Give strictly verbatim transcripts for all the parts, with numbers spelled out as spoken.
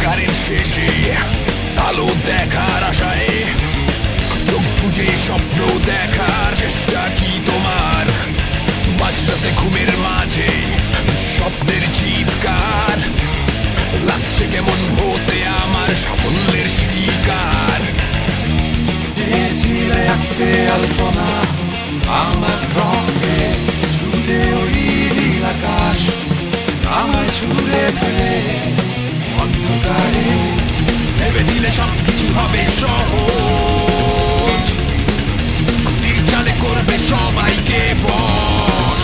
অন্ধকারের শেষে আলো দেখার আশায় চোখ বুজে স্বপ্ন দেখার চেষ্টা কি তোমার? মাঝরাতে ঘুমের মাঝে স্বপ্নের চিৎকার লাগছে কেমন হতে আমার সাফল্যের শিকার। চেয়েছিলে আঁকতে আলপনা আমার রঙে, ছুঁড়ে ওই নীল আকাশ আমায় ছুঁড়ে ফেলে অন্ধকারে। ভেবেছিলে সবকিছু হবে সহজ, তীর চালে করবে সবাইকে বশ।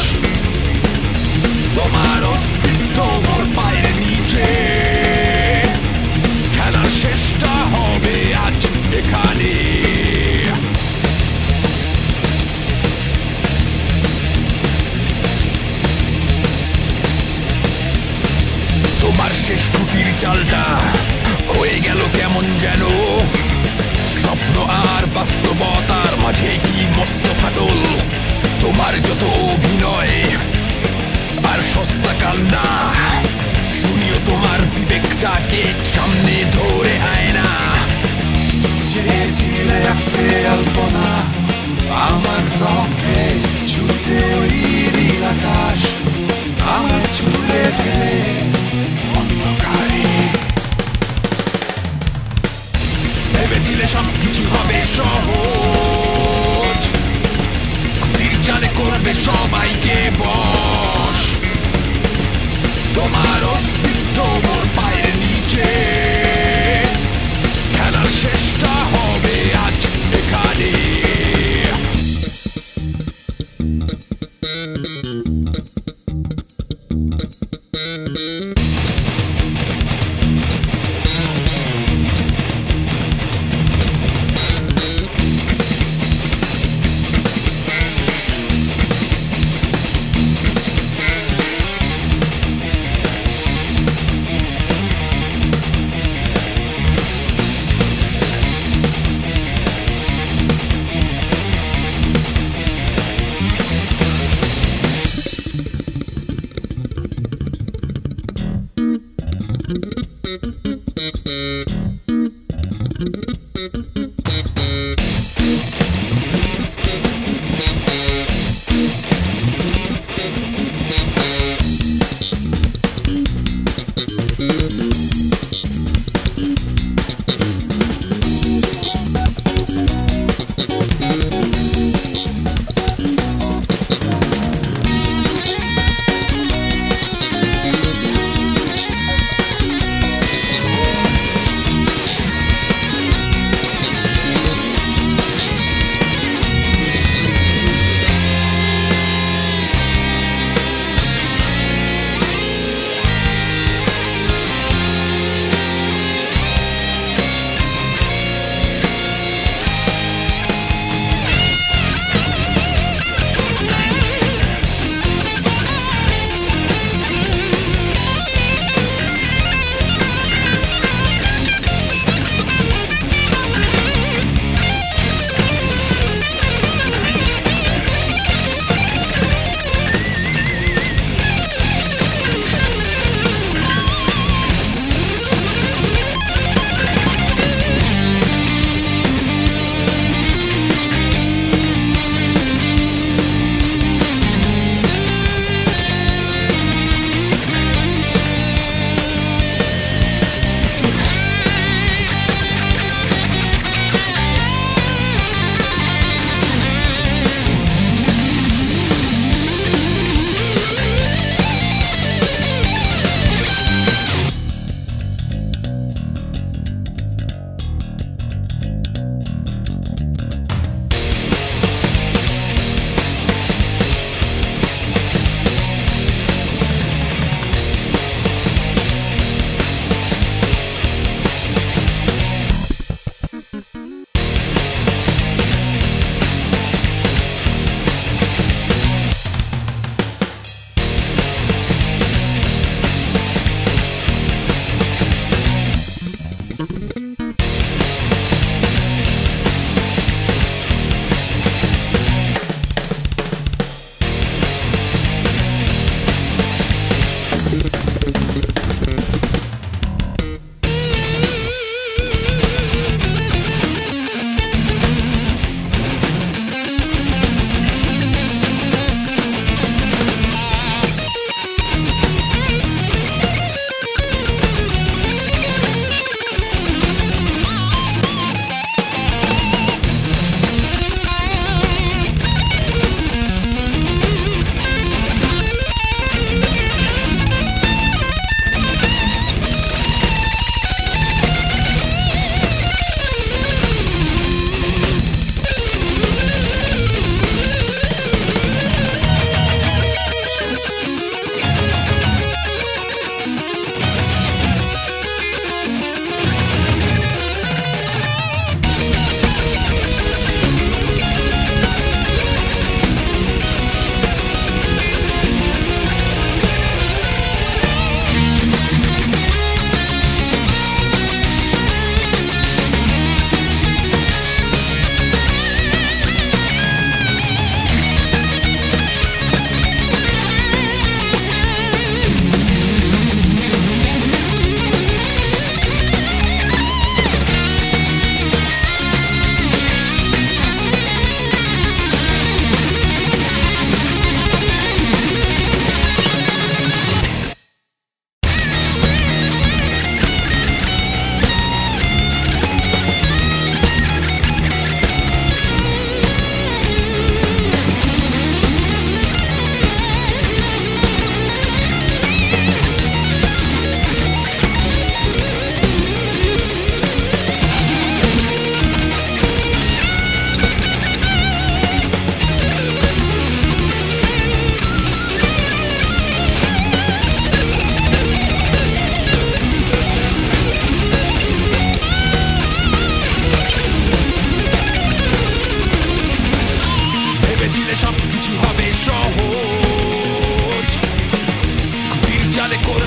তোমার অস্তিত্ব মোর পায়ের নিচে, খেলার শেষটা হবে আজ এখানে। তোমার শেষ কুটির চালটা হয়ে গেল কেমন যেন, স্বপ্ন আর বাস্তবতার মাঝে কি মস্ত ফাটল। তোমার যত অভিনয় আর সস্তা কান্না শুনিও তোমার বিবেকটাকে সামনে ধরে আয় না। চেয়েছিলে আঁকতে আলপনা আমার রঙে, ছুঁড়ে ওই নীল আকাশ আমায় ছুঁড়ে ফেলে অন্ধকারে। ভেবেছিলে সবকিছু হবে সহজ, তীর চালে করবে সবাইকে বশ। তোমার অস্তিত্ব মোর পায়ের নিচে, খেলার শেষটা হবে আজ এখানে।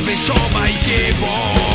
সবাইকে বল